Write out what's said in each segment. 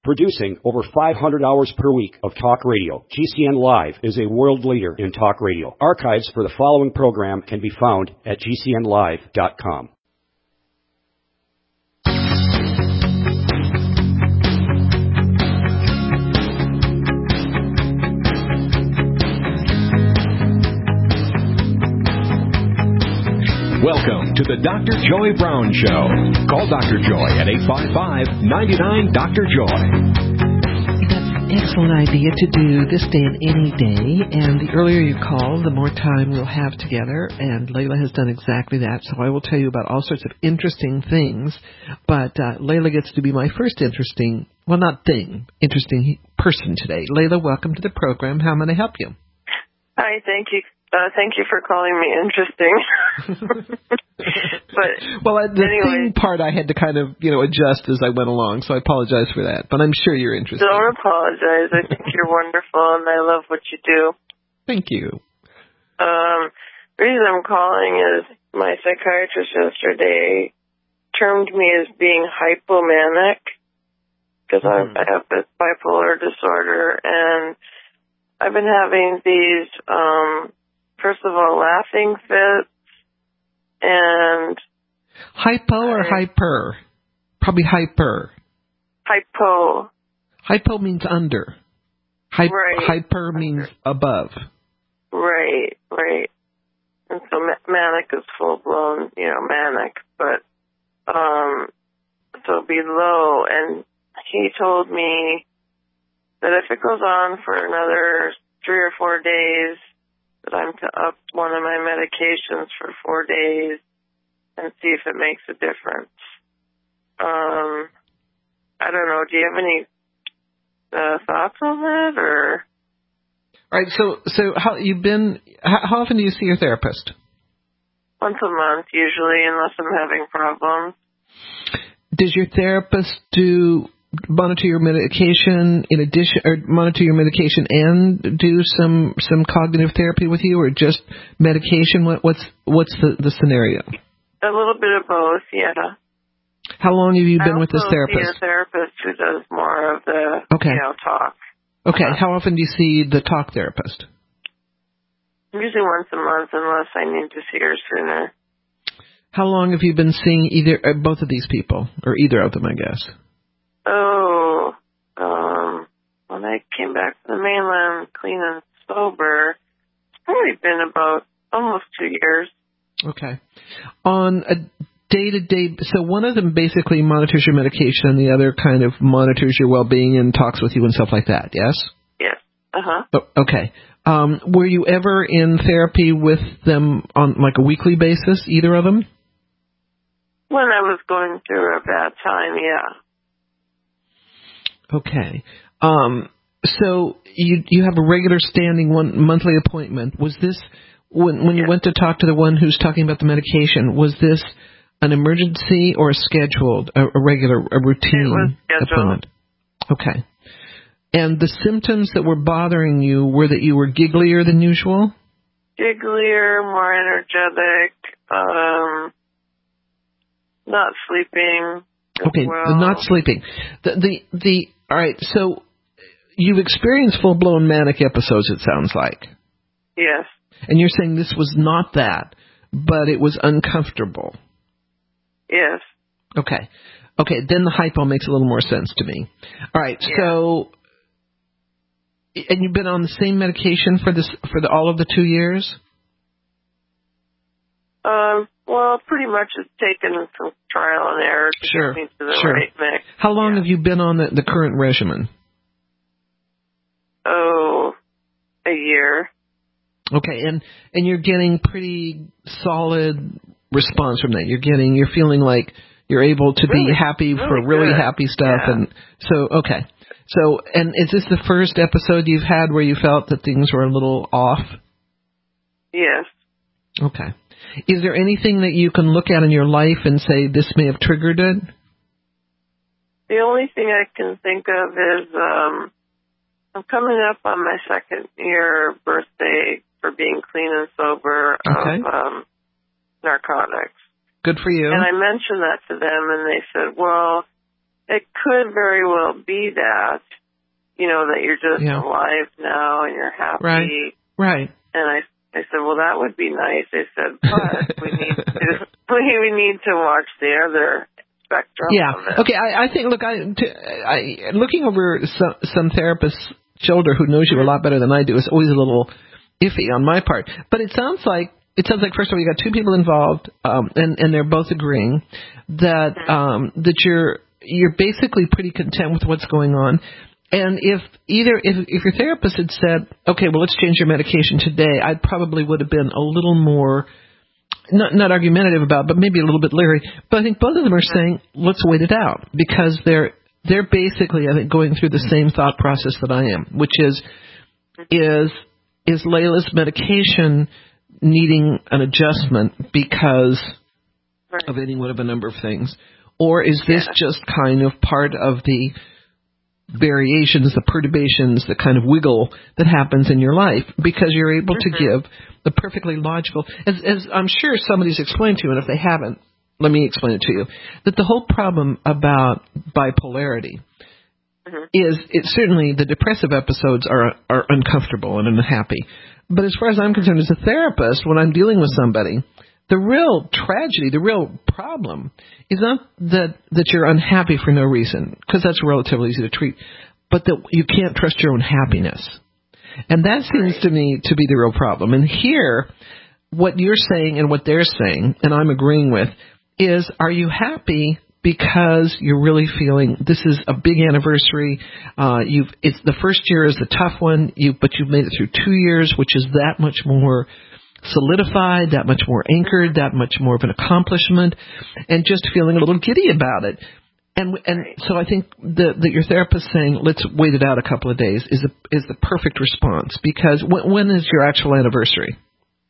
Producing over 500 hours per week of talk radio, GCN Live is a world leader in talk radio. Archives for the following program can be found at gcnlive.com. Welcome to the Dr. Joy Brown Show. Call Dr. Joy at 855-99-DR-JOY. That's an excellent idea to do this day and any day. And the earlier you call, the more time we'll have together. And Layla has done exactly that. So I will tell you about all sorts of interesting things. But Layla gets to be my first interesting person today. Layla, welcome to the program. How may I help you? Hi, thank you. Thank you for calling me interesting. But thing part I had to kind of, adjust as I went along, so I apologize for that. But I'm sure you're interested. Don't apologize. I think you're wonderful, and I love what you do. Thank you. The reason I'm calling is my psychiatrist yesterday termed me as being hypomanic because I have this bipolar disorder, and I've been having these, first of all, laughing fits, and... Hypo or hyper? Probably hyper. Hypo. Hypo means under. Right. Hyper means above. Right. And so manic is full-blown, manic, but, so below, and he told me that if it goes on for another 3 or 4 days, that I'm to up one of my medications for 4 days and see if it makes a difference. I don't know. Do you have any thoughts on that, or? All right. So how often do you see your therapist? Once a month, usually, unless I'm having problems. Does your therapist monitor your medication in addition, or monitor your medication and do some cognitive therapy with you, or just medication? What's the scenario? A little bit of both, yeah. How long have you been with this therapist? I also see a therapist who does more of the, talk. Okay. How often do you see the talk therapist? Usually once a month, unless I need to see her sooner. How long have you been seeing both of these people, or either of them, I guess? When I came back to the mainland clean and sober, it's probably been about almost 2 years. Okay. On a day-to-day, so one of them basically monitors your medication and the other kind of monitors your well-being and talks with you and stuff like that, yes? Yes. Uh-huh. Okay. Were you ever in therapy with them on like a weekly basis, either of them? When I was going through a bad time, yeah. Okay. So you have a regular standing monthly appointment. Was this when you went to talk to the one who's talking about the medication? Was this an emergency or a scheduled, a routine appointment? Okay. And the symptoms that were bothering you were that you were gigglier than usual? Gigglier, more energetic, not sleeping. Okay, not sleeping. All right, so you've experienced full-blown manic episodes, it sounds like. Yes. And you're saying this was not that, but it was uncomfortable. Yes. Okay, then the hypo makes a little more sense to me. All right, so, and you've been on the same medication for all of the 2 years? Well, pretty much it's taken some trial and error to get me to the right mix. How long have you been on the current regimen? A year. Okay, and you're getting pretty solid response from that. You're feeling like you're able to be happy for really happy stuff, and so okay. So, and is this the first episode you've had where you felt that things were a little off? Yes. Okay. Is there anything that you can look at in your life and say this may have triggered it? The only thing I can think of is I'm coming up on my 2nd year birthday for being clean and sober of narcotics. Good for you. And I mentioned that to them, and they said, well, it could very well be that, that you're just alive now and you're happy. Right. And I said, well, that would be nice. I said, but we need to watch the other spectrum of it. Okay, I think, look, looking over some therapist's shoulder who knows you a lot better than I do is always a little iffy on my part. But it sounds like, first of all, you got two people involved, and they're both agreeing that you're basically pretty content with what's going on. And if your therapist had said, okay, well, let's change your medication today, I probably would have been a little more, not argumentative about, but maybe a little bit leery. But I think both of them are saying, let's wait it out, because they're basically, I think, going through the same thought process that I am, which is Layla's medication needing an adjustment because of any one of a number of things, or is this just kind of part of the variations, the perturbations, the kind of wiggle that happens in your life, because you're able to give the perfectly logical, as I'm sure somebody's explained to you, and if they haven't, let me explain it to you, that the whole problem about bipolarity is, certainly the depressive episodes are uncomfortable and unhappy. But as far as I'm concerned, as a therapist, when I'm dealing with somebody, the real tragedy, the real problem is not that you're unhappy for no reason, because that's relatively easy to treat, but that you can't trust your own happiness. And that seems to me to be the real problem. And here, what you're saying and what they're saying, and I'm agreeing with, is, are you happy because you're really feeling this is a big anniversary? It's the first year is the tough one, but you've made it through 2 years, which is that much more solidified, that much more anchored, that much more of an accomplishment, and just feeling a little giddy about it. And so I think that your therapist saying, let's wait it out a couple of days is the perfect response, because when is your actual anniversary?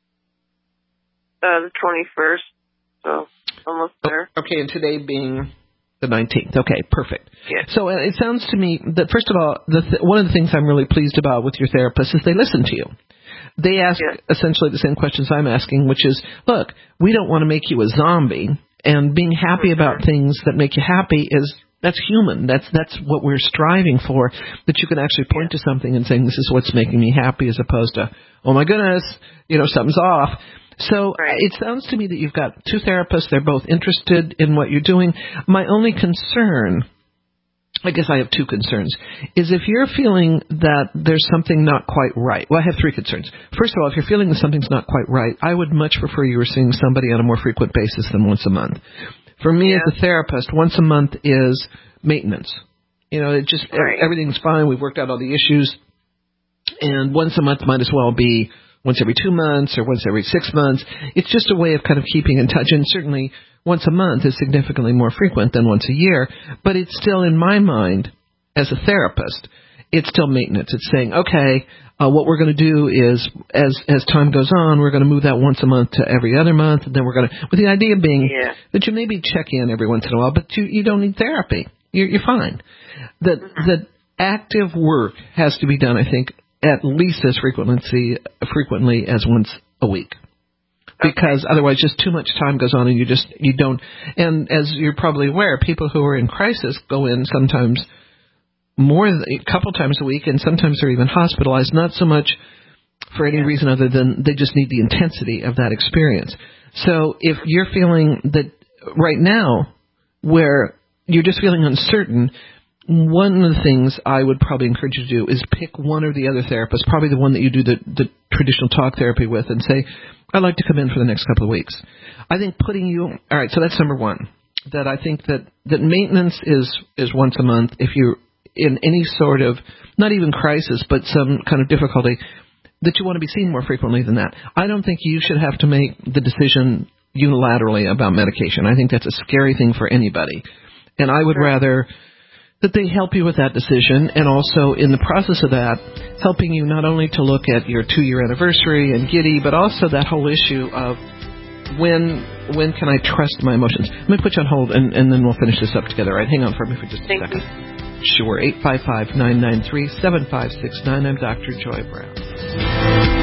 The 21st, so almost there. Okay, and today being the 19th. Okay, perfect. Yeah. So it sounds to me that, first of all, one of the things I'm really pleased about with your therapist is they listen to you. They ask essentially the same questions I'm asking, which is, look, we don't want to make you a zombie, and being happy about things that make you happy that's human. That's what we're striving for, that you can actually point to something and saying, this is what's making me happy, as opposed to, oh my goodness, something's off. So it sounds to me that you've got two therapists. They're both interested in what you're doing. My only concern, I guess I have two concerns, is if you're feeling that there's something not quite right. Well, I have three concerns. First of all, if you're feeling that something's not quite right, I would much prefer you were seeing somebody on a more frequent basis than once a month. For me as a therapist, once a month is maintenance. Everything's fine. We've worked out all the issues. And once a month might as well be once every 2 months or once every 6 months. It's just a way of kind of keeping in touch. And certainly once a month is significantly more frequent than once a year. But it's still, in my mind, as a therapist, it's still maintenance. It's saying, okay, what we're going to do is, as time goes on, we're going to move that once a month to every other month. And then we're going to, with the idea being that you maybe check in every once in a while, but you don't need therapy. You're fine. That active work has to be done, I think, at least as frequently as once a week. Because otherwise just too much time goes on and you don't, and as you're probably aware, people who are in crisis go in sometimes a couple times a week, and sometimes they're even hospitalized, not so much for any reason other than they just need the intensity of that experience. So if you're feeling that right now where you're just feeling uncertain, one of the things I would probably encourage you to do is pick one or the other therapist, probably the one that you do the traditional talk therapy with, and say, I'd like to come in for the next couple of weeks. I think all right, so that's number one, that I think that maintenance is once a month. If you're in any sort of, not even crisis, but some kind of difficulty, that you want to be seen more frequently than that. I don't think you should have to make the decision unilaterally about medication. I think that's a scary thing for anybody. And I would rather that they help you with that decision, and also in the process of that, helping you not only to look at your 2-year anniversary and giddy, but also that whole issue of when can I trust my emotions. Let me put you on hold, and then we'll finish this up together. All right, hang on for me for just a second. Sure, 855-993-7569. I'm Dr. Joy Brown.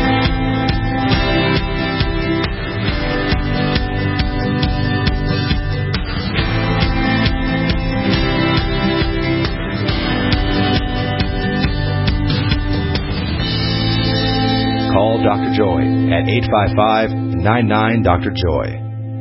Dr. Joy at 855-99-Dr. Joy.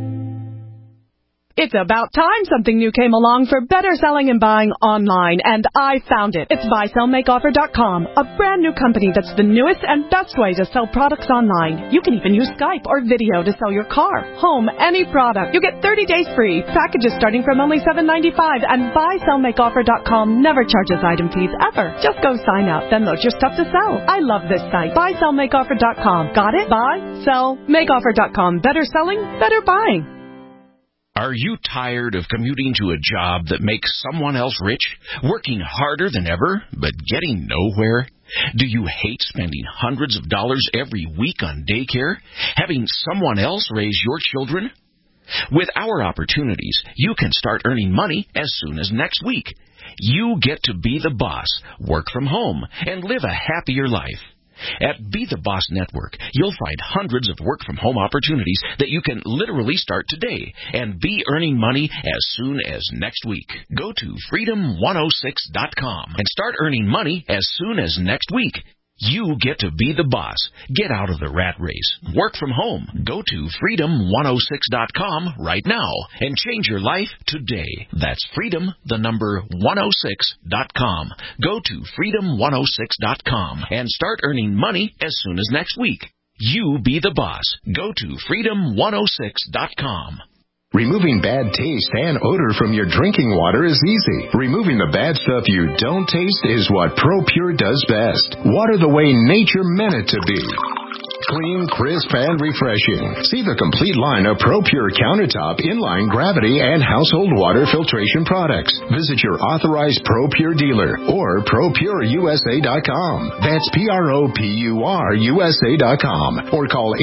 It's about time something new came along for better selling and buying online, and I found it. It's BuySellMakeOffer.com, a brand new company that's the newest and best way to sell products online. You can even use Skype or video to sell your car, home, any product. You get 30 days free, packages starting from only $7.95, and BuySellMakeOffer.com never charges item fees ever. Just go sign up, then load your stuff to sell. I love this site. BuySellMakeOffer.com. Got it? BuySellMakeOffer.com. Better selling, better buying. Are you tired of commuting to a job that makes someone else rich, working harder than ever, but getting nowhere? Do you hate spending hundreds of dollars every week on daycare, having someone else raise your children? With our opportunities, you can start earning money as soon as next week. You get to be the boss, work from home, and live a happier life. At Be the Boss Network, you'll find hundreds of work-from-home opportunities that you can literally start today and be earning money as soon as next week. Go to freedom106.com and start earning money as soon as next week. You get to be the boss. Get out of the rat race. Work from home. Go to freedom106.com right now and change your life today. That's freedom106.com. Go to freedom106.com and start earning money as soon as next week. You be the boss. Go to freedom106.com. Removing bad taste and odor from your drinking water is easy. Removing the bad stuff you don't taste is what ProPure does best. Water the way nature meant it to be. Clean, crisp, and refreshing. See the complete line of ProPure countertop, inline gravity, and household water filtration products. Visit your authorized ProPure dealer or ProPureUSA.com. That's ProPureUSA.com or call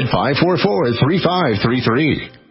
800-544-3533.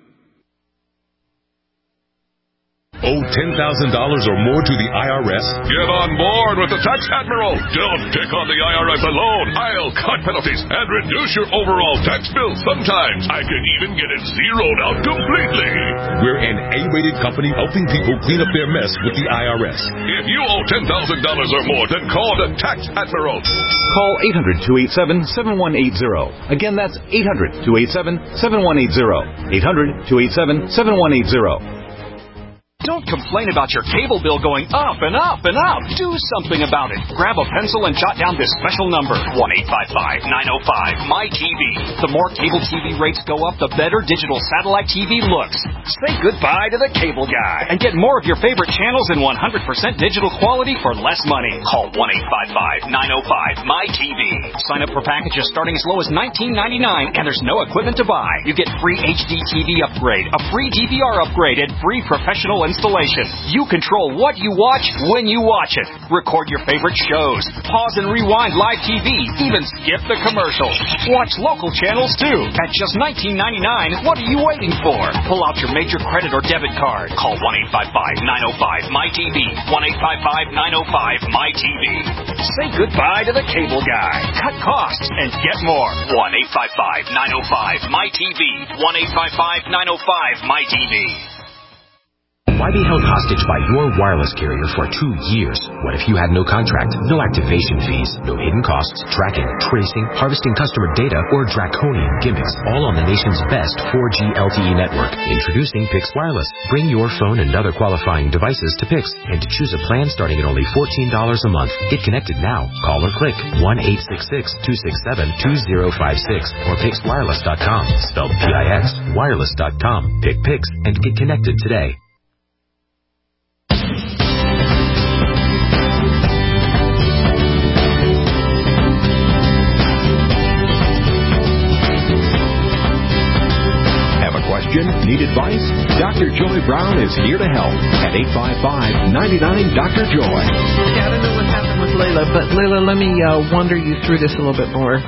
Owe $10,000 or more to the IRS? Get on board with the Tax Admiral. Don't pick on the IRS alone. I'll cut penalties and reduce your overall tax bill. Sometimes I can even get it zeroed out completely. We're an A-rated company helping people clean up their mess with the IRS. If you owe $10,000 or more, then call the Tax Admiral. Call 800-287-7180. Again, that's 800-287-7180. 800-287-7180. Don't complain about your cable bill going up and up and up. Do something about it. Grab a pencil and jot down this special number, 1-855-905-MY-TV. The more cable TV rates go up, the better digital satellite TV looks. Say goodbye to the cable guy and get more of your favorite channels in 100% digital quality for less money. Call 1-855-905-MY-TV. Sign up for packages starting as low as $19.99, and there's no equipment to buy. You get free HD TV upgrade, a free DVR upgrade, and free professional installation. You control what you watch when you watch it. Record your favorite shows. Pause and rewind live TV. Even skip the commercials. Watch local channels too. At just $19.99, what are you waiting for? Pull out your major credit or debit card. Call 1-855-905-MY-TV. 1-855-905-MY-TV. Say goodbye to the cable guy. Cut costs and get more. 1-855-905-MY-TV. 1-855-905-MY-TV. Why be held hostage by your wireless carrier for 2 years? What if you had no contract, no activation fees, no hidden costs, tracking, tracing, harvesting customer data, or draconian gimmicks, all on the nation's best 4G LTE network? Introducing Pix Wireless. Bring your phone and other qualifying devices to Pix and choose a plan starting at only $14 a month. Get connected now. Call or click 1-866-267-2056 or PixWireless.com. Spelled P-I-X, wireless.com. Pick Pix and get connected today. Need advice? Dr. Joy Brown is here to help at 855-99-Dr. Joy. Yeah, I don't know what happened with Layla, but Layla, let me wander you through this a little bit more.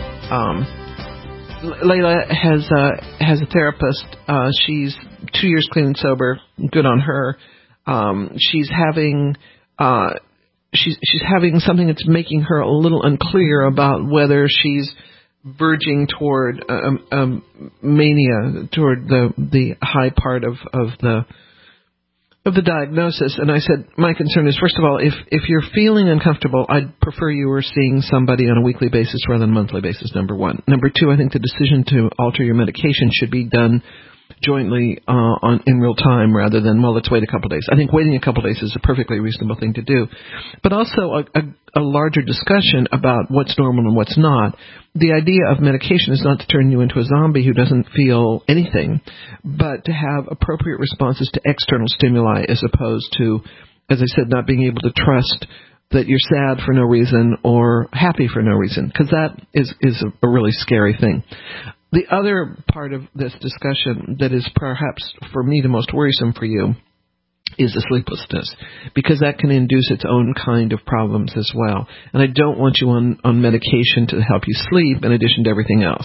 Layla has a therapist. She's 2 years clean and sober. Good on her. She's having something that's making her a little unclear about whether she's verging toward mania, toward the high part of the of the diagnosis, and I said, my concern is, first of all, if you're feeling uncomfortable, I'd prefer you were seeing somebody on a weekly basis rather than a monthly basis, number one. Number two, I think the decision to alter your medication should be done jointly in real time rather than, well, let's wait a couple days. I think waiting a couple days is a perfectly reasonable thing to do. But also a larger discussion about what's normal and what's not. The idea of medication is not to turn you into a zombie who doesn't feel anything, but to have appropriate responses to external stimuli as opposed to, as I said, not being able to trust that you're sad for no reason or happy for no reason, because that is a really scary thing. The other part of this discussion that is perhaps for me the most worrisome for you is the sleeplessness, because that can induce its own kind of problems as well. And I don't want you on medication to help you sleep in addition to everything else.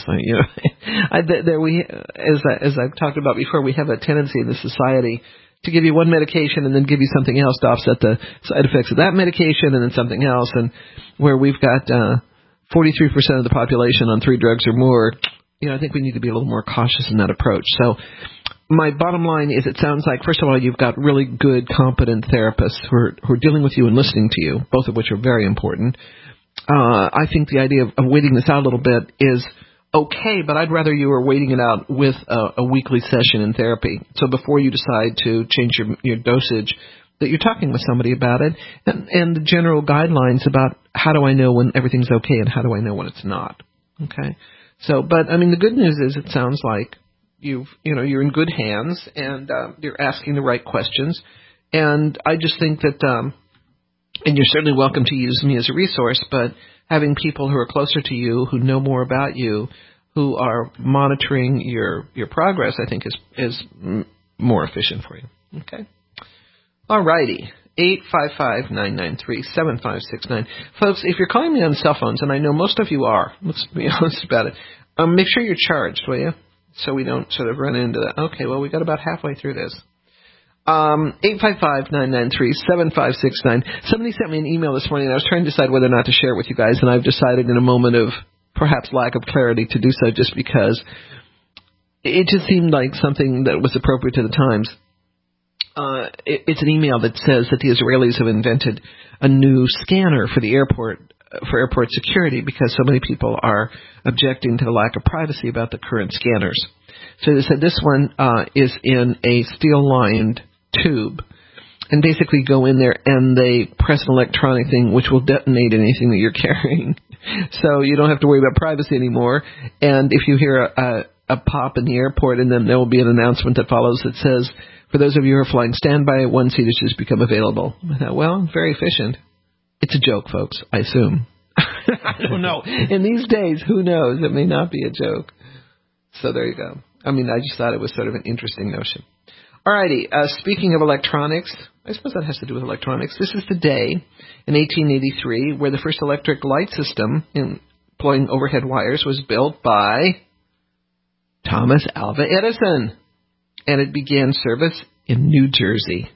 As I've talked about before, we have a tendency in the society to give you one medication and then give you something else to offset the side effects of that medication and then something else. And where we've got 43% of the population on 3 drugs or more, I think we need to be a little more cautious in that approach. So my bottom line is, it sounds like, first of all, you've got really good, competent therapists who are dealing with you and listening to you, both of which are very important. I think the idea of waiting this out a little bit is okay, but I'd rather you were waiting it out with a weekly session in therapy. So before you decide to change your dosage, that you're talking with somebody about it, and the general guidelines about how do I know when everything's okay and how do I know when it's not. Okay? So, but I mean, the good news is it sounds like you're in good hands and you're asking the right questions. And I just think that, and you're certainly welcome to use me as a resource, but having people who are closer to you, who know more about you, who are monitoring your progress, I think is more efficient for you. Okay. All righty. 855-993-7569. Folks, if you're calling me on cell phones, and I know most of you are, let's be honest about it, make sure you're charged, will you? So we don't sort of run into that. Okay, well, we got about halfway through this. 855-993-7569. Somebody sent me an email this morning, and I was trying to decide whether or not to share it with you guys, and I've decided in a moment of perhaps lack of clarity to do so just because it just seemed like something that was appropriate to the times. It's an email that says that the Israelis have invented a new scanner for the airport, for airport security, because so many people are objecting to the lack of privacy about the current scanners. So they said this one is in a steel-lined tube, and basically go in there and they press an electronic thing which will detonate anything that you're carrying. So you don't have to worry about privacy anymore. And if you hear a pop in the airport, and then there will be an announcement that follows that says, for those of you who are flying standby, 1 seat has just become available. I thought, well, very efficient. It's a joke, folks, I assume. I don't know. In these days, who knows? It may not be a joke. So there you go. I mean, I just thought it was sort of an interesting notion. All righty. Speaking of electronics, I suppose that has to do with electronics. This is the day in 1883 where the first electric light system employing overhead wires was built by Thomas Alva Edison. And it began service in New Jersey.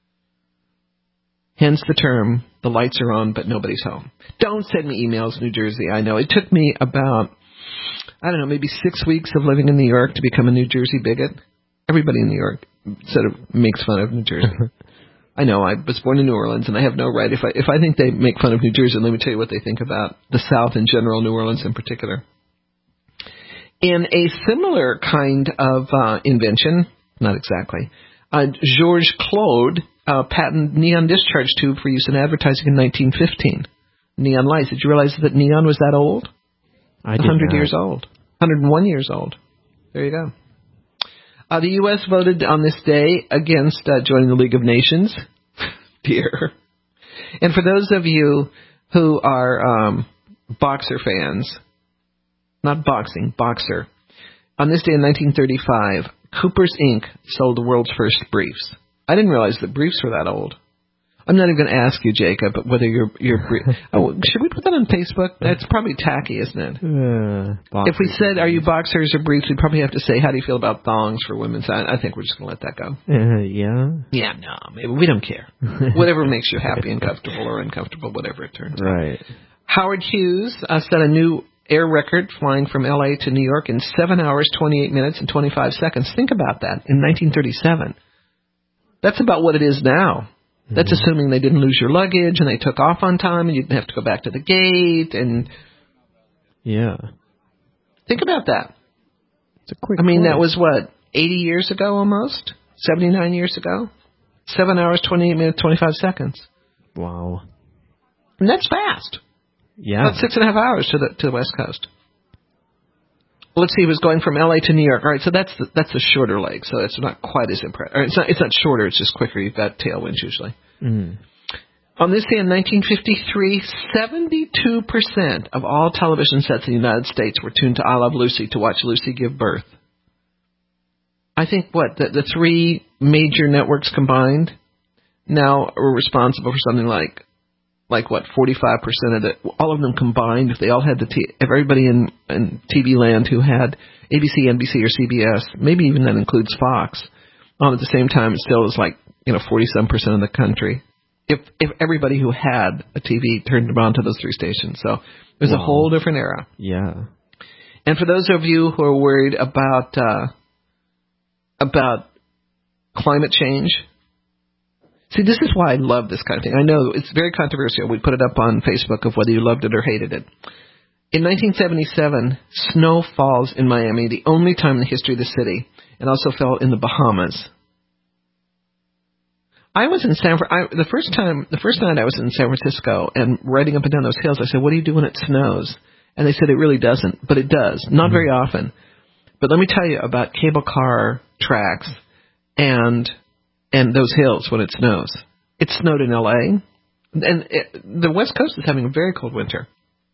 Hence the term, the lights are on, but nobody's home. Don't send me emails, New Jersey. I know. It took me about, maybe 6 weeks of living in New York to become a New Jersey bigot. Everybody in New York sort of makes fun of New Jersey. I know. I was born in New Orleans, and I have no right. If I think they make fun of New Jersey, let me tell you what they think about the South in general, New Orleans in particular. In a similar kind of invention, not exactly, Georges Claude patented neon discharge tube for use in advertising in 1915. Neon lights. Did you realize that neon was that old? I did 100 not. years old. 101 years old. There you go. The U.S. voted on this day against joining the League of Nations. Dear. And for those of you who are boxer fans, not boxing, boxer, on this day in 1935, Cooper's Inc. sold the world's first briefs. I didn't realize that briefs were that old. I'm not even going to ask you, Jacob, whether your brief... should we put that on Facebook? That's probably tacky, isn't it? If we said, are you boxers or briefs, we'd probably have to say, how do you feel about thongs for women? So I think we're just going to let that go. Yeah? Yeah, no, maybe we don't care. Whatever makes you happy and comfortable or uncomfortable, whatever it turns out. Right. Howard Hughes set a new air record flying from L.A. to New York in 7 hours, 28 minutes, and 25 seconds. Think about that. In 1937. That's about what it is now. That's assuming they didn't lose your luggage and they took off on time and you didn't have to go back to the gate. And yeah, think about that. It's a quick. That was what, 80 years ago almost? 79 years ago? 7 hours, 28 minutes, 25 seconds. Wow. And that's fast. Yeah. About 6.5 hours to the West Coast. Let's see, it was going from L.A. to New York. All right, so that's the shorter leg, so it's not quite as impressive. It's not shorter, it's just quicker. You've got tailwinds usually. Mm. On this day in 1953, 72% of all television sets in the United States were tuned to I Love Lucy to watch Lucy give birth. I think, the three major networks combined now are responsible for something like 45% of all of them combined, if they all had everybody in TV land who had ABC, NBC, or CBS, maybe even that includes Fox, on at the same time, it still is 40-some% of the country. If everybody who had a TV turned on to those three stations. So it was a whole different era. Yeah. And for those of you who are worried about climate change, see, this is why I love this kind of thing. I know it's very controversial. We put it up on Facebook of whether you loved it or hated it. In 1977, snow falls in Miami, the only time in the history of the city, and also fell in the Bahamas. I was in the first night I was in San Francisco and riding up and down those hills, I said, what do you do when it snows? And they said it really doesn't, but it does. Not very often. But let me tell you about cable car tracks and those hills when it snows. It snowed in L.A., and the West Coast is having a very cold winter.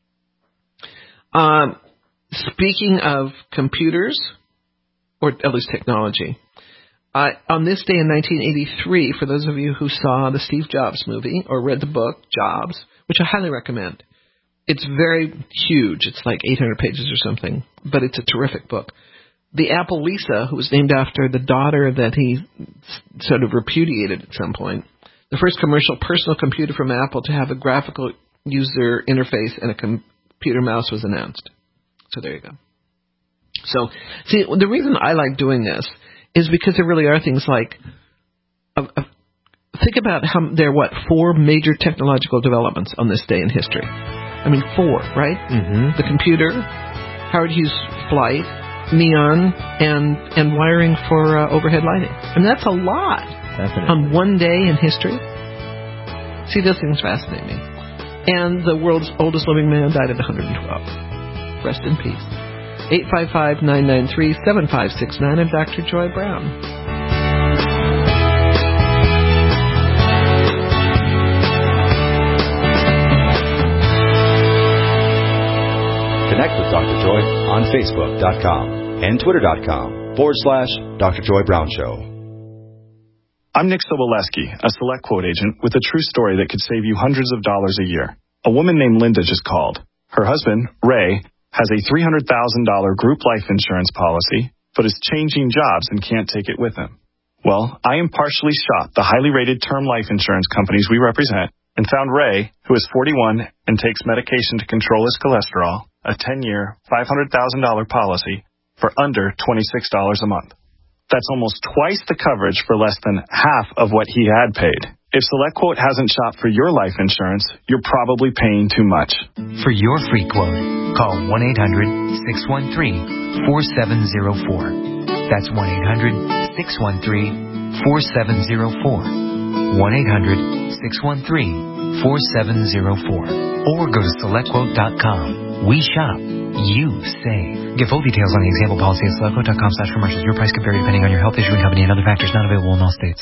Speaking of computers, or at least technology, on this day in 1983, for those of you who saw the Steve Jobs movie or read the book, Jobs, which I highly recommend. It's very huge. It's like 800 pages or something, but it's a terrific book. The Apple Lisa, who was named after the daughter that he sort of repudiated at some point, the first commercial personal computer from Apple to have a graphical user interface and a computer mouse was announced. So there you go. So, see, the reason I like doing this is because there really are things like, think about how there are, 4 major technological developments on this day in history. 4, right? Mm-hmm. The computer, Howard Hughes flight, neon, and wiring for overhead lighting. That's a lot. Definitely. On one day in history. See, those things fascinate me. And the world's oldest living man died at 112. Rest in peace. 855-993-7569. I'm Dr. Joy Brown. Connect with Dr. Joy on Facebook.com and Twitter.com/Dr. Joy Brown Show. I'm Nick Soboleski, a Select Quote agent with a true story that could save you hundreds of dollars a year. A woman named Linda just called. Her husband, Ray, has a $300,000 group life insurance policy, but is changing jobs and can't take it with him. Well, I impartially shopped the highly rated term life insurance companies we represent and found Ray, who is 41 and takes medication to control his cholesterol, a 10-year, $500,000 policy for under $26 a month. That's almost twice the coverage for less than half of what he had paid. If SelectQuote hasn't shopped for your life insurance, you're probably paying too much. For your free quote, call 1-800-613-4704. That's 1-800-613-4704. 1-800-613-4704. Or go to SelectQuote.com. We shop. You save. Get full details on the example policy at SelectQuote.com/commercials. Your price could vary depending on your health, issuing company, and other factors not available in all states.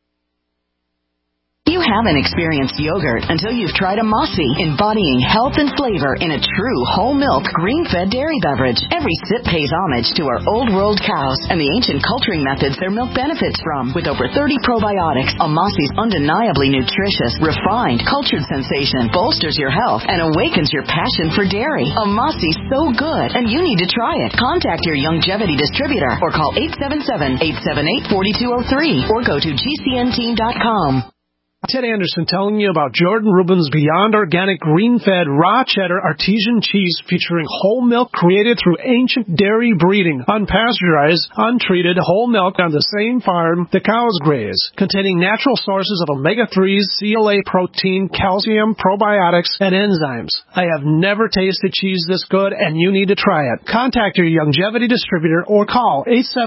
You haven't experienced yogurt until you've tried a Mossy, embodying health and flavor in a true whole milk, green-fed dairy beverage. Every sip pays homage to our old world cows and the ancient culturing methods their milk benefits from. With over 30 probiotics, a Mossy's undeniably nutritious, refined, cultured sensation bolsters your health and awakens your passion for dairy. A Mossy's so good, and you need to try it. Contact your Youngevity distributor or call 877-878-4203 or go to GCNteam.com. Ted Anderson telling you about Jordan Rubin's Beyond Organic Green-Fed Raw Cheddar Artesian Cheese featuring whole milk created through ancient dairy breeding, unpasteurized, untreated whole milk on the same farm the cows graze, containing natural sources of omega-3s, CLA protein, calcium, probiotics, and enzymes. I have never tasted cheese this good, and you need to try it. Contact your Youngevity distributor or call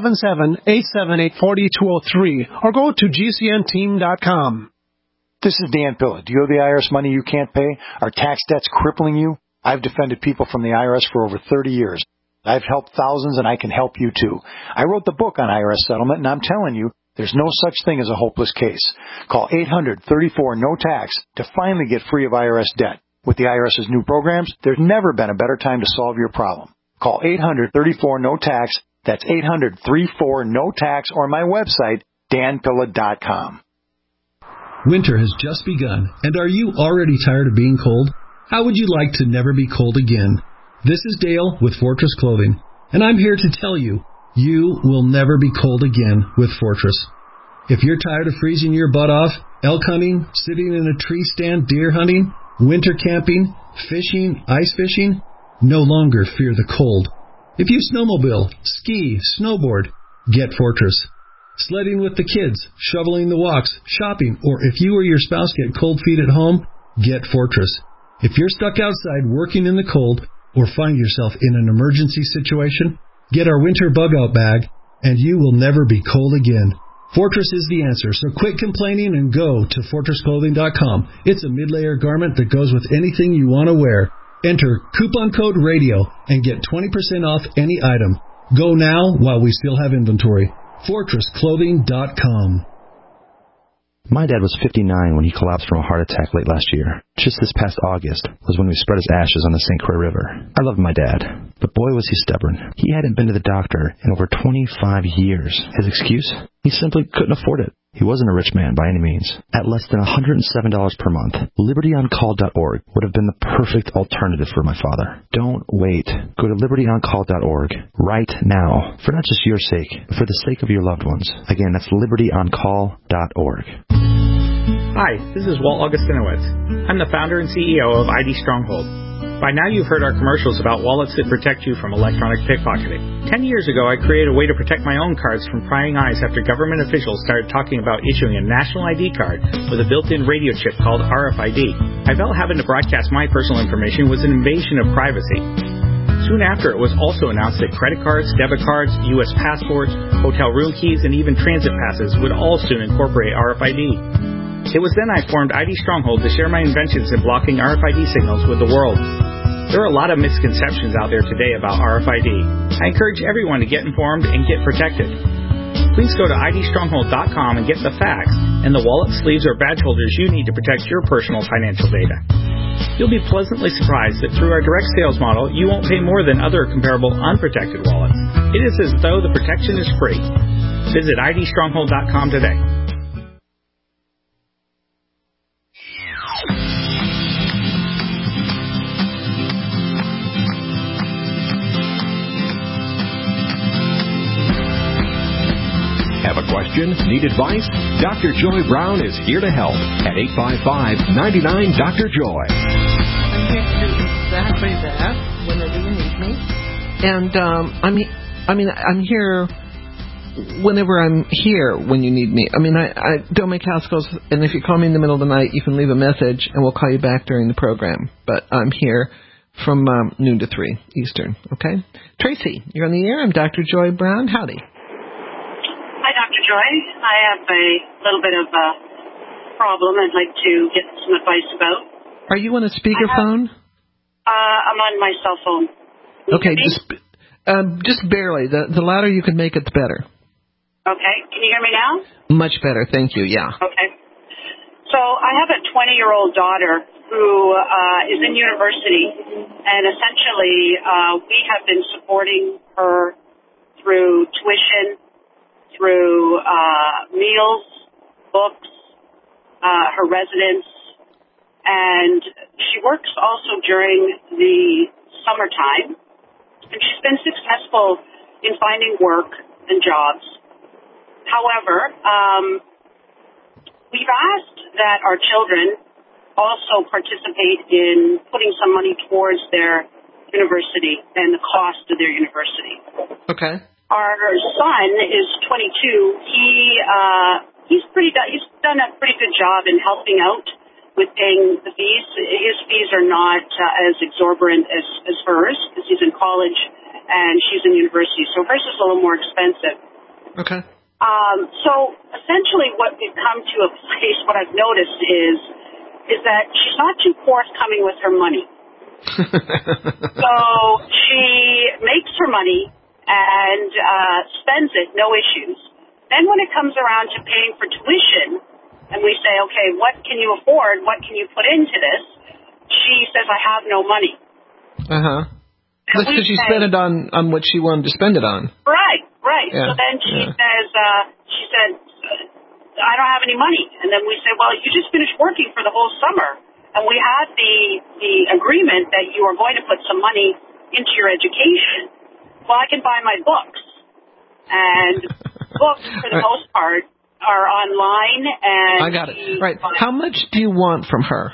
877-878-4203 or go to GCNteam.com. This is Dan Pilla. Do you owe the IRS money you can't pay? Are tax debts crippling you? I've defended people from the IRS for over 30 years. I've helped thousands, and I can help you too. I wrote the book on IRS settlement, and I'm telling you, there's no such thing as a hopeless case. Call 800-34-NO-TAX to finally get free of IRS debt. With the IRS's new programs, there's never been a better time to solve your problem. Call 800-34-NO-TAX. That's 800-34-NO-TAX, or my website, danpilla.com. Winter has just begun, and are you already tired of being cold? How would you like to never be cold again? This is Dale with Fortress Clothing, and I'm here to tell you, you will never be cold again with Fortress. If you're tired of freezing your butt off, elk hunting, sitting in a tree stand deer hunting, winter camping, fishing, ice fishing, no longer fear the cold. If you snowmobile, ski, snowboard, get Fortress. Sledding with the kids, shoveling the walks, shopping, or if you or your spouse get cold feet at home, get Fortress. If you're stuck outside working in the cold or find yourself in an emergency situation, get our winter bug-out bag, and you will never be cold again. Fortress is the answer, so quit complaining and go to FortressClothing.com. It's a mid-layer garment that goes with anything you want to wear. Enter coupon code RADIO and get 20% off any item. Go now while we still have inventory. FortressClothing.com. My dad was 59 when he collapsed from a heart attack late last year. Just this past August was when we spread his ashes on the St. Croix River. I loved my dad, but boy was he stubborn. He hadn't been to the doctor in over 25 years. His excuse? He simply couldn't afford it. He wasn't a rich man by any means. At less than $107 per month, LibertyOnCall.org would have been the perfect alternative for my father. Don't wait. Go to LibertyOnCall.org right now, for not just your sake, but for the sake of your loved ones. Again, that's LibertyOnCall.org. Hi, this is Walt Augustinowitz. I'm the founder and CEO of ID Stronghold. By now you've heard our commercials about wallets that protect you from electronic pickpocketing. 10 years ago, I created a way to protect my own cards from prying eyes after government officials started talking about issuing a national ID card with a built-in radio chip called RFID. I felt having to broadcast my personal information was an invasion of privacy. Soon after, it was also announced that credit cards, debit cards, U.S. passports, hotel room keys, and even transit passes would all soon incorporate RFID. It was then I formed ID Stronghold to share my inventions in blocking RFID signals with the world. There are a lot of misconceptions out there today about RFID. I encourage everyone to get informed and get protected. Please go to idstronghold.com and get the facts and the wallet, sleeves, or badge holders you need to protect your personal financial data. You'll be pleasantly surprised that through our direct sales model, you won't pay more than other comparable unprotected wallets. It is as though the protection is free. Visit idstronghold.com today. Have a question? Need advice? Dr. Joy Brown is here to help at 855-99-DR-JOY. I'm here to do exactly that whenever you need me. And I'm here whenever I'm here when you need me. I don't make house calls, and if you call me in the middle of the night, you can leave a message, and we'll call you back during the program. But I'm here from noon to 3 Eastern, okay? Tracy, you're on the air. I'm Dr. Joy Brown. Howdy. Hi, Dr. Joy. I have a little bit of a problem I'd like to get some advice about. Are you on a speakerphone? I'm on my cell phone. Okay, just barely. The louder you can make it, the better. Okay. Can you hear me now? Much better, thank you, yeah. Okay. So I have a 20-year-old daughter who is in university, and essentially we have been supporting her through tuition, through meals, books, her residence, and she works also during the summertime, and she's been successful in finding work and jobs. However, we've asked that our children also participate in putting some money towards their university and the cost of their university. Okay. Our son is 22. He's done a pretty good job in helping out with paying the fees. His fees are not as exorbitant as hers because he's in college and she's in university. So hers is a little more expensive. Okay. So essentially what we've come to a place, what I've noticed is that she's not too forthcoming with her money. So she makes her money and spends it, no issues. Then when it comes around to paying for tuition, and we say, okay, what can you afford? What can you put into this? She says, I have no money. Uh-huh. That's because she spent it on what she wanted to spend it on. Right. Yeah. So then she said, I don't have any money. And then we say, well, you just finished working for the whole summer. And we had the agreement that you are going to put some money into your education. Well, I can buy my books. And books, for the most part, are online. And I got it. Right. How much do you want from her?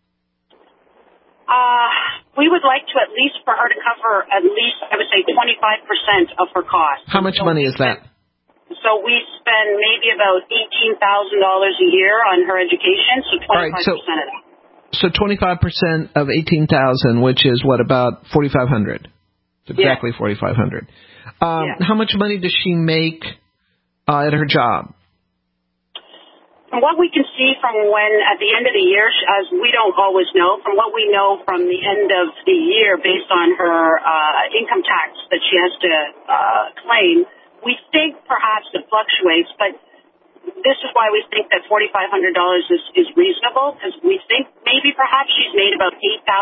We would like to at least for her to cover at least, I would say, 25% of her cost. How much money is that? So we spend maybe about $18,000 a year on her education, so 25% All right, of that. So 25% of 18,000, which is what, about 4,500? It's exactly 4,500. How much money does she make at her job? From what we can see from at the end of the year, as we don't always know, from what we know from the end of the year based on her income tax that she has to claim, we think perhaps it fluctuates, but this is why we think that $4,500 is reasonable, because we think maybe perhaps she's made about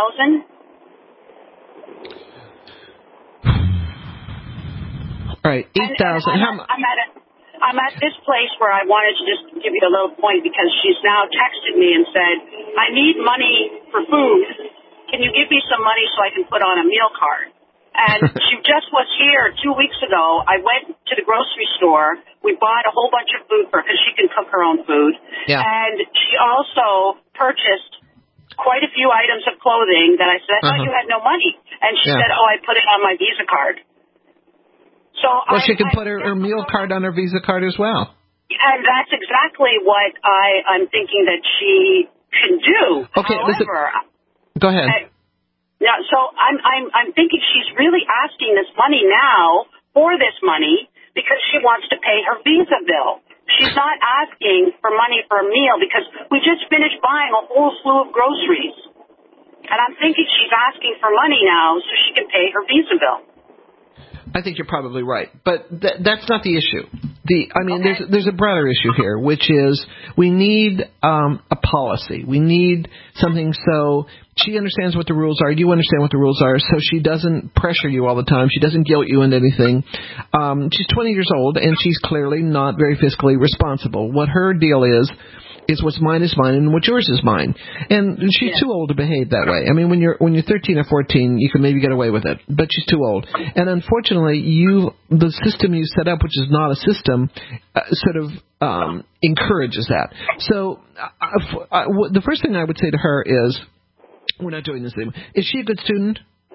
$8,000. All right, 8,000. I'm at this place where I wanted to just give you a little point because she's now texted me and said, I need money for food. Can you give me some money so I can put on a meal card? And she just was here 2 weeks ago. I went to the grocery store. We bought a whole bunch of food for her because she can cook her own food. Yeah. And she also purchased quite a few items of clothing that I said, I thought you had no money. And she said, I put it on my Visa card. So she can put her meal card on her Visa card as well. And that's exactly what I'm thinking that she can do. Okay, however, go ahead. So I'm thinking she's really asking this money now for this money because she wants to pay her Visa bill. She's not asking for money for a meal because we just finished buying a whole slew of groceries. And I'm thinking she's asking for money now so she can pay her Visa bill. I think you're probably right, but that's not the issue. There's a broader issue here, which is we need a policy. We need something so she understands what the rules are. You understand what the rules are, so she doesn't pressure you all the time. She doesn't guilt you into anything. She's 20 years old, and she's clearly not very fiscally responsible. What her deal is what's mine is mine and what's yours is mine. And she's too old to behave that way. I mean, when you're 13 or 14, you can maybe get away with it, but she's too old. And unfortunately, the system you set up, which is not a system, encourages that. So the first thing I would say to her is, we're not doing this anymore. Is she a good student?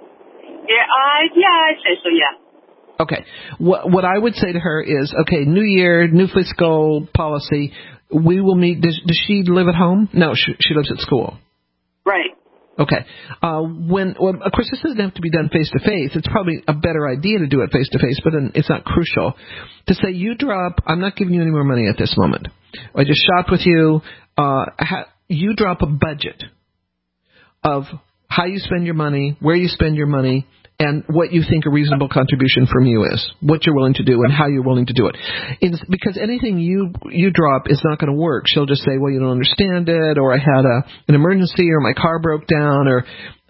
I'd say so, yeah. Okay. What I would say to her is, okay, new year, new fiscal policy. We will meet. Does she live at home? No, she lives at school. Right. Okay. Of course, this doesn't have to be done face to face. It's probably a better idea to do it face to face, but it's not crucial. To say I'm not giving you any more money at this moment. I just shopped with you. You drop a budget of how you spend your money, where you spend your money, and what you think a reasonable contribution from you is, what you're willing to do and how you're willing to do it. Because anything you drop is not going to work. She'll just say, well, you don't understand it, or I had an emergency, or my car broke down, or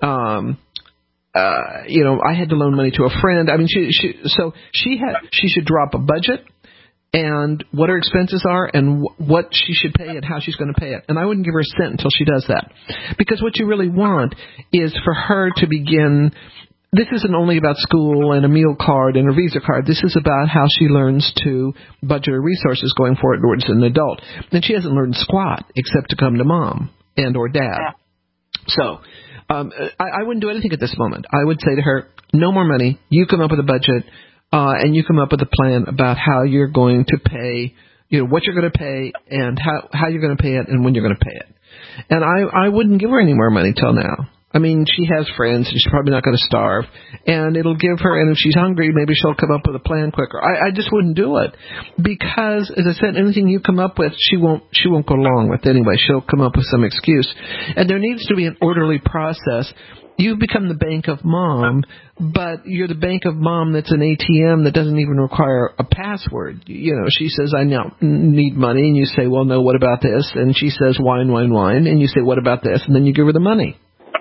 I had to loan money to a friend. I mean, she should drop a budget and what her expenses are and what she should pay and how she's going to pay it. And I wouldn't give her a cent until she does that. Because what you really want is for her to begin this isn't only about school and a meal card and a Visa card. This is about how she learns to budget her resources going forward as an adult. And she hasn't learned squat except to come to mom and or dad. Yeah. So I wouldn't do anything at this moment. I would say to her, no more money. You come up with a budget, and you come up with a plan about how you're going to pay, what you're going to pay and how you're going to pay it and when you're going to pay it. And I wouldn't give her any more money till now. I mean, she has friends, and she's probably not going to starve. And it'll give her, and if she's hungry, maybe she'll come up with a plan quicker. I just wouldn't do it because, as I said, anything you come up with, she won't go along with anyway. She'll come up with some excuse. And there needs to be an orderly process. You've become the bank of mom, but you're the bank of mom that's an ATM that doesn't even require a password. She says, I now need money, and you say, well, no, what about this? And she says, wine, and you say, what about this? And then you give her the money.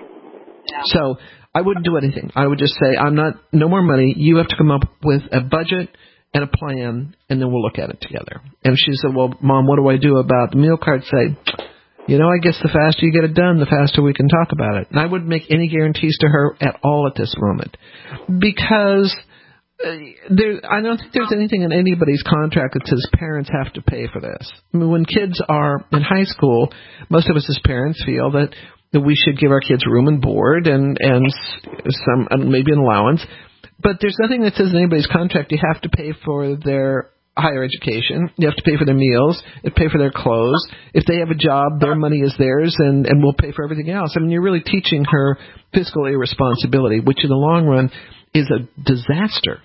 So I wouldn't do anything. I would just say, no more money. You have to come up with a budget and a plan, and then we'll look at it together. And she said, well, Mom, what do I do about the meal card? Say, I guess the faster you get it done, the faster we can talk about it. And I wouldn't make any guarantees to her at all at this moment because I don't think there's anything in anybody's contract that says parents have to pay for this. I mean, when kids are in high school, most of us as parents feel that we should give our kids room and board and some maybe an allowance. But there's nothing that says in anybody's contract you have to pay for their higher education. You have to pay for their meals. You have to pay for their clothes. If they have a job, their money is theirs, and we'll pay for everything else. I mean, you're really teaching her fiscal irresponsibility, which in the long run is a disaster.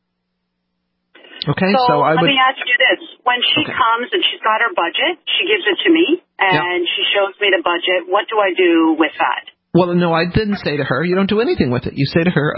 Okay, so let me ask you this. When she comes and she's got her budget, she gives it to me, and she shows me the budget. What do I do with that? Well, no, I didn't say to her, you don't do anything with it. You say to her,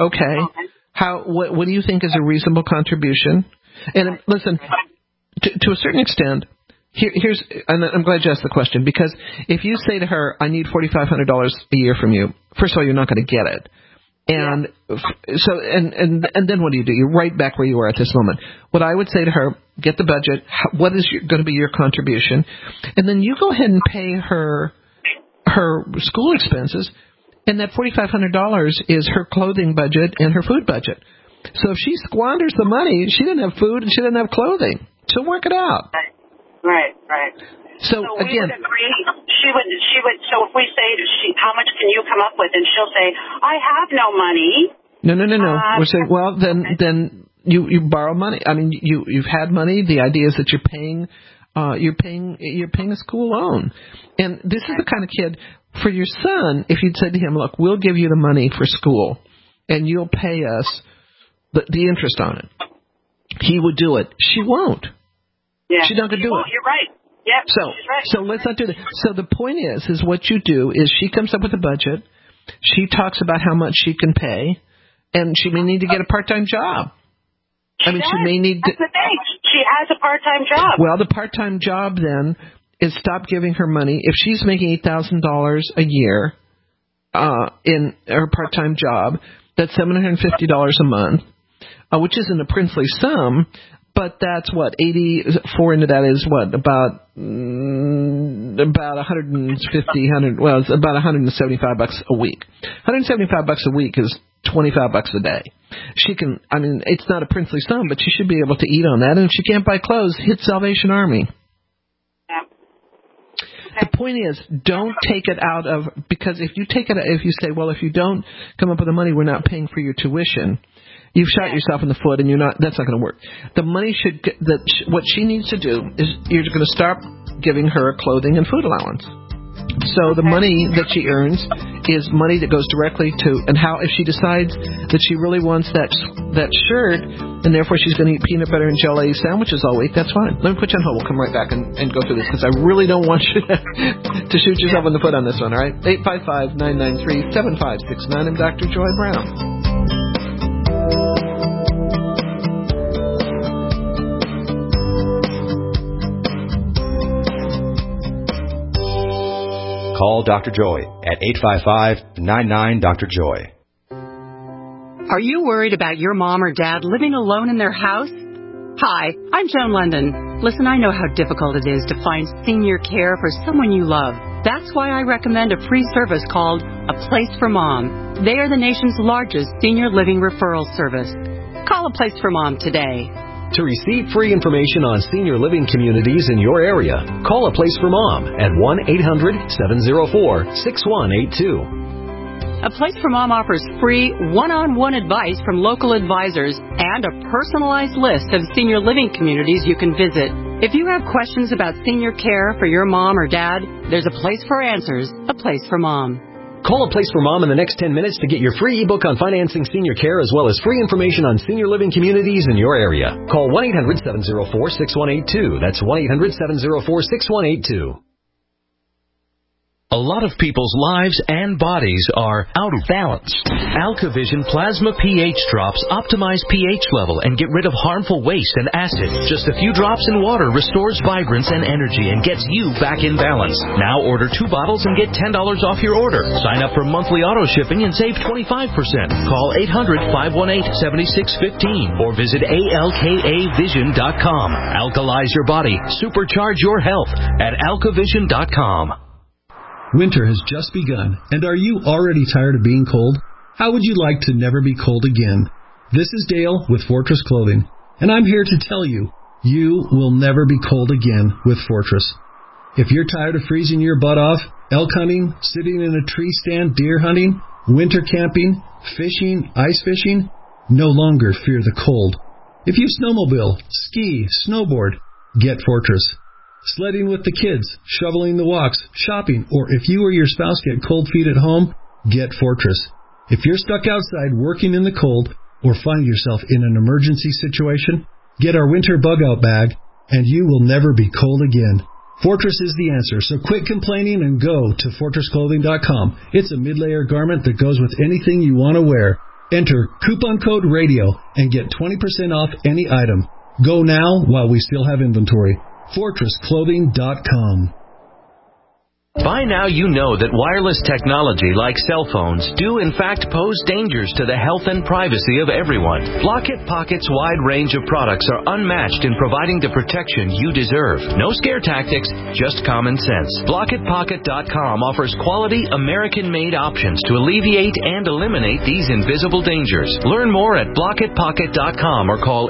what do you think is a reasonable contribution? And listen, to a certain extent, and I'm glad you asked the question, because if you say to her, I need $4,500 a year from you, first of all, you're not going to get it. And so, and then what do? You're right back where you are at this moment. What I would say to her, get the budget. What is going to be your contribution? And then you go ahead and pay her school expenses. And that $4,500 is her clothing budget and her food budget. So if she squanders the money, she didn't have food and she didn't have clothing. She'll work it out. Right. So we again, would agree. She would. So if we say, how much can you come up with? And she'll say, I have no money. No. We're saying, well, then you borrow money. I mean, you've had money. The idea is that you're paying a school loan. And this is the kind of kid for your son. If you'd said to him, look, we'll give you the money for school, and you'll pay us the interest on it, he would do it. She won't. Yeah. She's not going to do it. You're right. Yep, So let's not do that. So the point is what you do is she comes up with a budget. She talks about how much she can pay, and she may need to get a part-time job. She may need to. That's the thing. She has a part-time job. Well, the part-time job then is stop giving her money. If she's making $8,000 a year in her part-time job, that's $750 a month, which isn't a princely sum. But that's what 84 into that is what about 150. Well, it's about $175 a week. $175 a week is $25 a day. She can. I mean, it's not a princely sum, but she should be able to eat on that. And if she can't buy clothes, hit Salvation Army. Yeah. The point is, don't take it out of, because if you say, well, if you don't come up with the money, we're not paying for your tuition. You've shot yourself in the foot, and that's not going to work. The money what she needs to do is you're going to start giving her a clothing and food allowance. So the money that she earns is money that goes directly to, and if she decides that she really wants that shirt, and therefore she's going to eat peanut butter and jelly sandwiches all week, that's fine. Let me put you on hold. We'll come right back and go through this, because I really don't want you to shoot yourself in the foot on this one, all right? 855-993-7569. I'm Dr. Joy Brown. Call Dr. Joy at 855-99-DR-JOY. Are you worried about your mom or dad living alone in their house? Hi, I'm Joan London. Listen, I know how difficult it is to find senior care for someone you love. That's why I recommend a free service called A Place for Mom. They are the nation's largest senior living referral service. Call A Place for Mom today. To receive free information on senior living communities in your area, call A Place for Mom at 1-800-704-6182. A Place for Mom offers free one-on-one advice from local advisors and a personalized list of senior living communities you can visit. If you have questions about senior care for your mom or dad, there's a place for answers, A Place for Mom. Call A Place for Mom in the next 10 minutes to get your free ebook on financing senior care as well as free information on senior living communities in your area. Call 1-800-704-6182. That's 1-800-704-6182. A lot of people's lives and bodies are out of balance. AlkaVision Plasma pH drops optimize pH level and get rid of harmful waste and acid. Just a few drops in water restores vibrance and energy and gets you back in balance. Now order 2 bottles and get $10 off your order. Sign up for monthly auto shipping and save 25%. Call 800-518-7615 or visit alkavision.com. Alkalize your body. Supercharge your health at alkavision.com. Winter has just begun, and are you already tired of being cold? How would you like to never be cold again? This is Dale with Fortress Clothing, and I'm here to tell you, you will never be cold again with Fortress. If you're tired of freezing your butt off, elk hunting, sitting in a tree stand, deer hunting, winter camping, fishing, ice fishing, no longer fear the cold. If you snowmobile, ski, snowboard, get Fortress. Sledding with the kids, shoveling the walks, shopping, or if you or your spouse get cold feet at home, get Fortress. If you're stuck outside working in the cold or find yourself in an emergency situation, get our winter bug-out bag and you will never be cold again. Fortress is the answer, so quit complaining and go to FortressClothing.com. It's a mid-layer garment that goes with anything you want to wear. Enter coupon code RADIO and get 20% off any item. Go now while we still have inventory. FortressClothing.com. By now you know that wireless technology like cell phones do in fact pose dangers to the health and privacy of everyone. Blockit Pocket's wide range of products are unmatched in providing the protection you deserve. No scare tactics, just common sense. BlockitPocket.com offers quality American-made options to alleviate and eliminate these invisible dangers. Learn more at BlockitPocket.com or call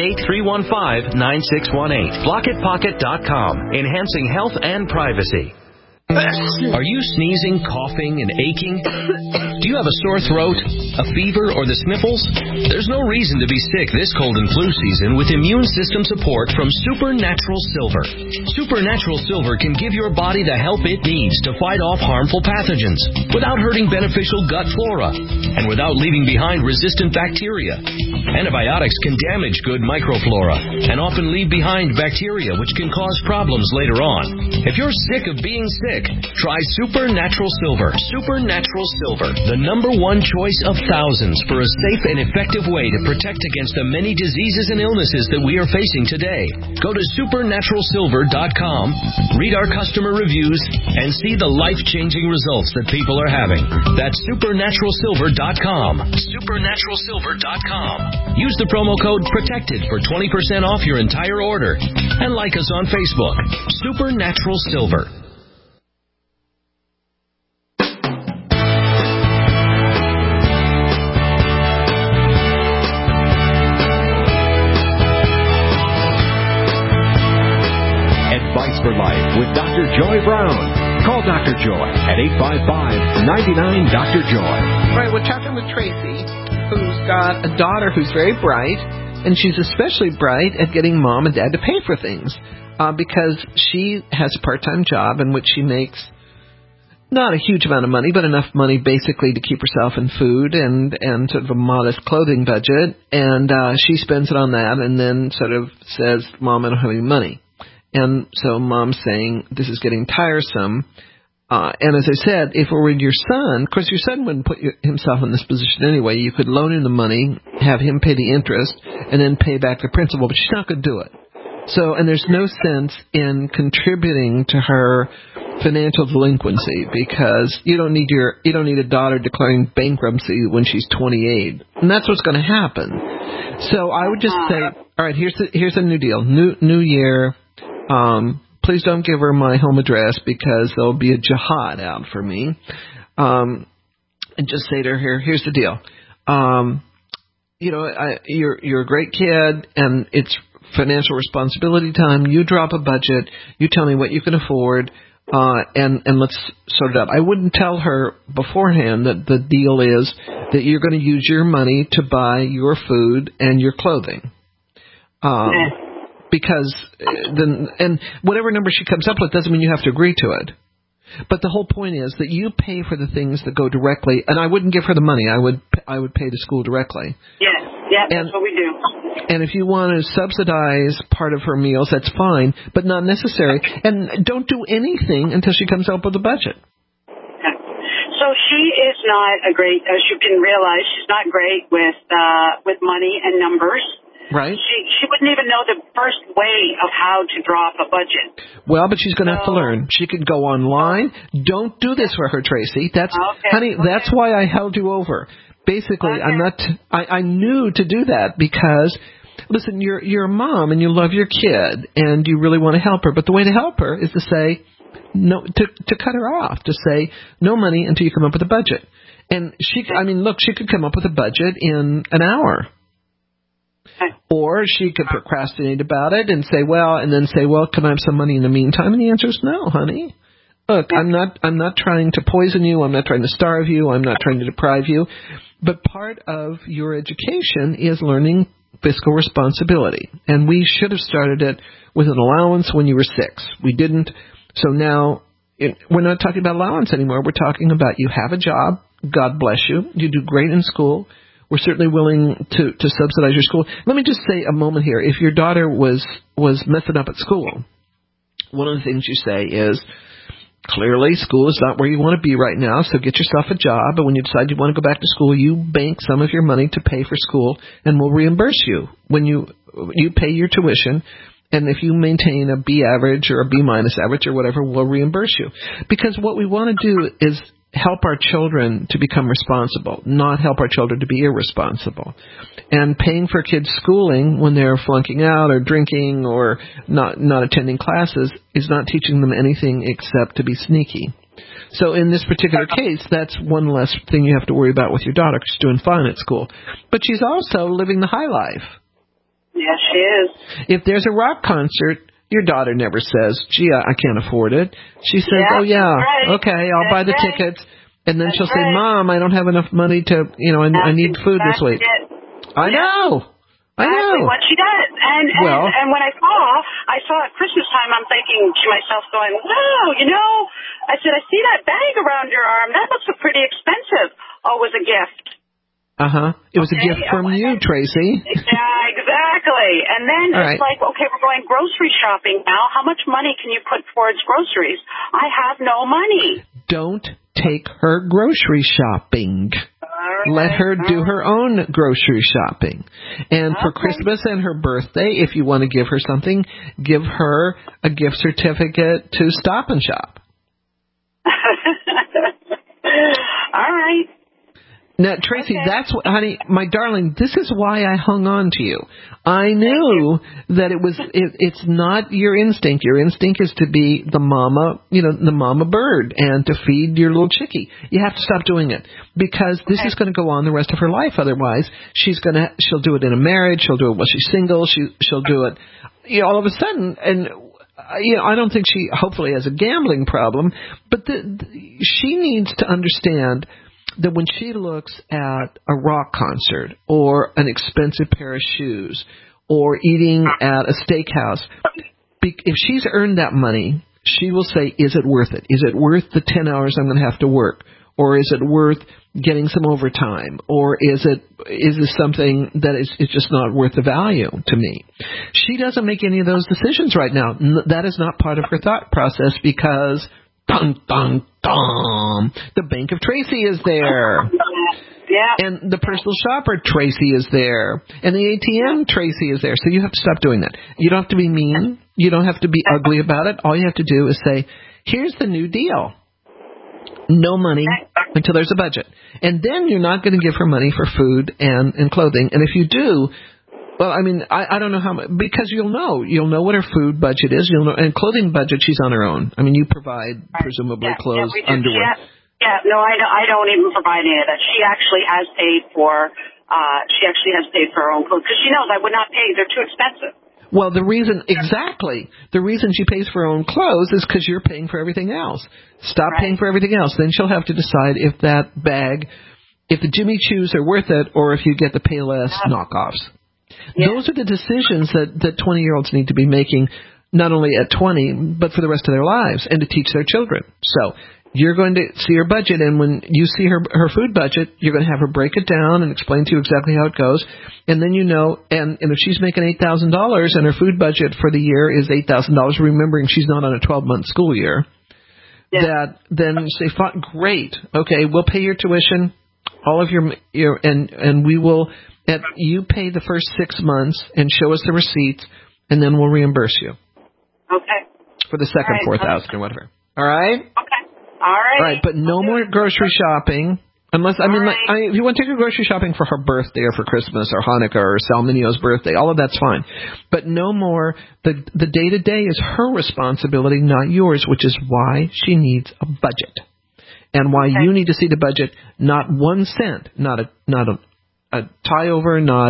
888-315-9618. BlockitPocket.com, enhancing health and privacy. Are you sneezing, coughing, and aching? Do you have a sore throat, a fever, or the sniffles? There's no reason to be sick this cold and flu season with immune system support from Supernatural Silver. Supernatural Silver can give your body the help it needs to fight off harmful pathogens without hurting beneficial gut flora and without leaving behind resistant bacteria. Antibiotics can damage good microflora and often leave behind bacteria which can cause problems later on. If you're sick of being sick, try Supernatural Silver. Supernatural Silver, the #1 choice of thousands for a safe and effective way to protect against the many diseases and illnesses that we are facing today. Go to supernaturalsilver.com, read our customer reviews, and see the life-changing results that people are having. That's supernaturalsilver.com. Supernaturalsilver.com. Use the promo code PROTECTED for 20% off your entire order. And like us on Facebook. Supernatural Silver. Advice for Life with Dr. Joy Brown. Call Dr. Joy at 855-99-DR-JOY. Right, we're talking with Tracy, who's got a daughter who's very bright, and she's especially bright at getting mom and dad to pay for things because she has a part-time job in which she makes not a huge amount of money, but enough money basically to keep herself in food and sort of a modest clothing budget, and she spends it on that and then sort of says, Mom, I don't have any money. And so Mom's saying, this is getting tiresome. And as I said, if it were your son, of course your son wouldn't put himself in this position anyway. You could loan him the money, have him pay the interest, and then pay back the principal, but she's not going to do it. So, and there's no sense in contributing to her financial delinquency because you don't need a daughter declaring bankruptcy when she's 28. And that's what's going to happen. So I would just say, all right, here's a new deal. New year. please don't give her my home address because there'll be a jihad out for me. And just say to her, here's the deal. You're a great kid, and it's financial responsibility time. You drop a budget. You tell me what you can afford, and let's sort it out. I wouldn't tell her beforehand that the deal is that you're going to use your money to buy your food and your clothing. Because then, and whatever number she comes up with doesn't mean you have to agree to it. But the whole point is that you pay for the things that go directly, and I wouldn't give her the money. I would pay the school directly. Yes, that's what we do. And if you want to subsidize part of her meals, that's fine, but not necessary. And don't do anything until she comes up with a budget. Okay. So she is not a great, as you can realize, she's not great with money and numbers. Right. She wouldn't even know the first way of how to drop a budget. Well, but she's going to have to learn. She could go online. Don't do this for her, Tracy. Honey, that's why I held you over. Basically, I knew to do that because, listen, you're a mom and you love your kid and you really want to help her. But the way to help her is to say, no, to cut her off, to say no money until you come up with a budget. And she could come up with a budget in an hour. Or she could procrastinate about it and say, well, can I have some money in the meantime? And the answer is no, honey. Look, I'm not trying to poison you. I'm not trying to starve you. I'm not trying to deprive you. But part of your education is learning fiscal responsibility. And we should have started it with an allowance when you were 6. We didn't. So now we're not talking about allowance anymore. We're talking about you have a job. God bless you. You do great in school. We're certainly willing to subsidize your school. Let me just say a moment here. If your daughter was messing up at school, one of the things you say is, clearly school is not where you want to be right now, so get yourself a job. But when you decide you want to go back to school, you bank some of your money to pay for school, and we'll reimburse you. When you pay your tuition, and if you maintain a B average or a B minus average or whatever, we'll reimburse you. Because what we want to do is help our children to become responsible, not help our children to be irresponsible. And paying for kids' schooling when they're flunking out or drinking or not attending classes is not teaching them anything except to be sneaky. So in this particular case, that's one less thing you have to worry about with your daughter because she's doing fine at school. But she's also living the high life. Yes, she is. If there's a rock concert, your daughter never says, gee, I can't afford it. She says, okay, I'll buy the tickets. And then she'll say, Mom, I don't have enough money to, I need food this week. I know. Exactly what she does. And when I saw at Christmas time, I'm thinking to myself going, wow, I said, I see that bag around your arm. That looks pretty expensive. Oh, it was a gift. It was a gift from you, Tracy. Yeah, exactly. And then it's like, okay, we're going grocery shopping now. How much money can you put towards groceries? I have no money. Don't take her grocery shopping. Let her do her own grocery shopping. And for Christmas and her birthday, if you want to give her something, give her a gift certificate to Stop and Shop. All right. Now, Tracy, that's what, honey, my darling, this is why I hung on to you. I knew that it's not your instinct. Your instinct is to be the mama bird and to feed your little chickie. You have to stop doing it because this is going to go on the rest of her life. Otherwise, she'll do it in a marriage. She'll do it while she's single. She'll do it, all of a sudden. And, I don't think she hopefully has a gambling problem, but she needs to understand that when she looks at a rock concert or an expensive pair of shoes or eating at a steakhouse, if she's earned that money, she will say, is it worth it? Is it worth the 10 hours I'm going to have to work? Or is it worth getting some overtime? Or is this something that is just not worth the value to me? She doesn't make any of those decisions right now. That is not part of her thought process because dun, dun, dun, the Bank of Tracy is there. Yeah. And the personal shopper, Tracy, is there. And the ATM, Tracy, is there. So you have to stop doing that. You don't have to be mean. You don't have to be ugly about it. All you have to do is say, here's the new deal. No money until there's a budget. And then you're not going to give her money for food and clothing. And if you do, Well, I mean, I don't know how much, because you'll know what her food budget is, and clothing budget, she's on her own. I mean, you provide presumably clothes, underwear. I don't even provide any of that. She actually has paid for her own clothes because she knows I would not pay. They're too expensive. Well, the reason she pays for her own clothes is because you're paying for everything else. Stop paying for everything else. Then she'll have to decide if that bag, if the Jimmy Choos are worth it, or if you get the Payless knockoffs. Yeah. Those are the decisions that 20-year-olds need to be making, not only at 20, but for the rest of their lives, and to teach their children. So you're going to see her budget, and when you see her food budget, you're going to have her break it down and explain to you exactly how it goes. And then and if she's making $8,000 and her food budget for the year is $8,000, remembering she's not on a 12-month school year, then you say, great, okay, we'll pay your tuition, all of your and we will... you pay the first 6 months and show us the receipts, and then we'll reimburse you. Okay. For the second 4,000 or whatever. All right? Okay. All right. All right, but no more grocery shopping. Unless, if you want to take her grocery shopping for her birthday or for Christmas or Hanukkah or Salminio's birthday, all of that's fine. But no more, the day-to-day is her responsibility, not yours, which is why she needs a budget. And why you need to see the budget, not 1 cent, not a tie over, not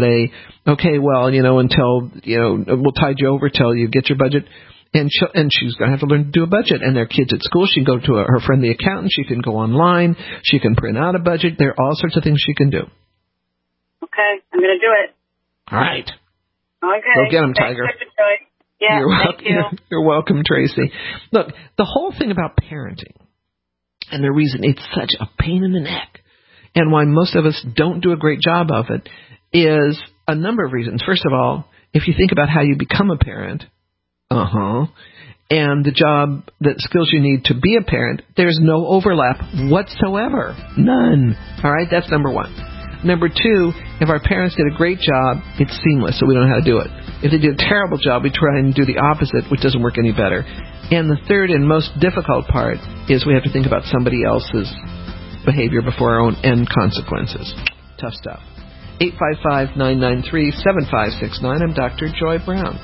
until, we'll tide you over till you get your budget. And she's going to have to learn to do a budget. And their kids at school, she can go to her friend the accountant, she can go online, she can print out a budget. There are all sorts of things she can do. Okay, I'm going to do it. All right. Okay. Go get them, Tiger. Yeah, thank you. You're welcome, Tracy. Look, the whole thing about parenting, and the reason it's such a pain in the neck, and why most of us don't do a great job of it, is a number of reasons. First of all, if you think about how you become a parent, and the skills you need to be a parent, there's no overlap whatsoever. None. All right, that's number one. Number two, if our parents did a great job, it's seamless, so we don't know how to do it. If they did a terrible job, we try and do the opposite, which doesn't work any better. And the third and most difficult part is we have to think about somebody else's behavior before our own end consequences. Tough stuff. 855-993-7569. I'm Dr. Joy Brown.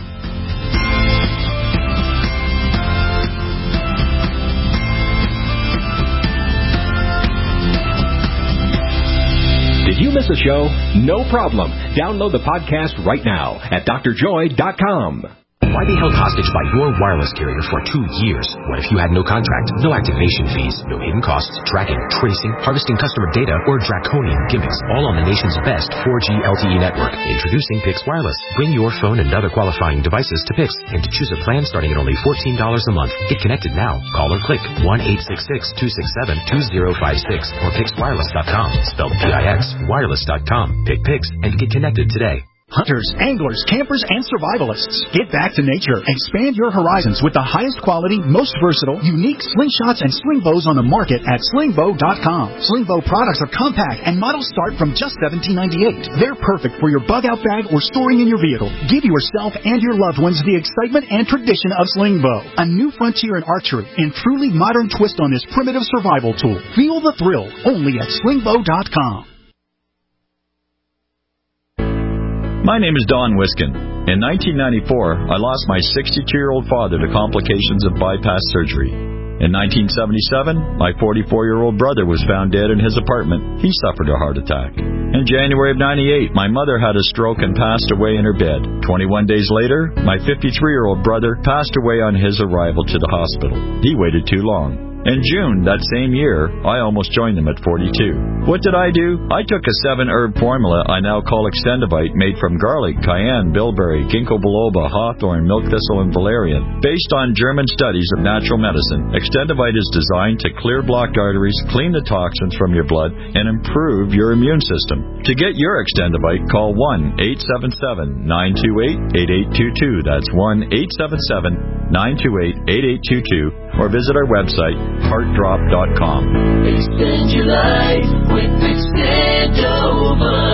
Did you miss a show? No problem. Download the podcast right now at drjoy.com. Why be held hostage by your wireless carrier for 2 years? What if you had no contract, no activation fees, no hidden costs, tracking, tracing, harvesting customer data, or draconian gimmicks, all on the nation's best 4G LTE network? Introducing Pix Wireless. Bring your phone and other qualifying devices to Pix and to choose a plan starting at only $14 a month. Get connected now. Call or click 1-866-267-2056 or PixWireless.com. Spelled P-I-X, wireless.com. Pick Pix and get connected today. Hunters, anglers, campers, and survivalists. Get back to nature. Expand your horizons with the highest quality, most versatile, unique slingshots and sling bows on the market at slingbow.com. Slingbow products are compact and models start from just $17.98. They're perfect for your bug-out bag or storing in your vehicle. Give yourself and your loved ones the excitement and tradition of slingbow. A new frontier in archery and truly modern twist on this primitive survival tool. Feel the thrill only at slingbow.com. My name is Don Wiskin. In 1994, I lost my 62-year-old father to complications of bypass surgery. In 1977, my 44-year-old brother was found dead in his apartment. He suffered a heart attack. In January of 98, my mother had a stroke and passed away in her bed. 21 days later, my 53-year-old brother passed away on his arrival to the hospital. He waited too long. In June that same year, I almost joined them at 42. What did I do? I took a 7-herb formula I now call Extendivite, made from garlic, cayenne, bilberry, ginkgo biloba, hawthorn, milk thistle, and valerian. Based on German studies of natural medicine, Extendivite is designed to clear blocked arteries, clean the toxins from your blood, and improve your immune system. To get your Extendivite, call 1-877-928-8822. That's 1-877-928-8822. Or visit our website, heartdrop.com. Extend your life with Extendovite.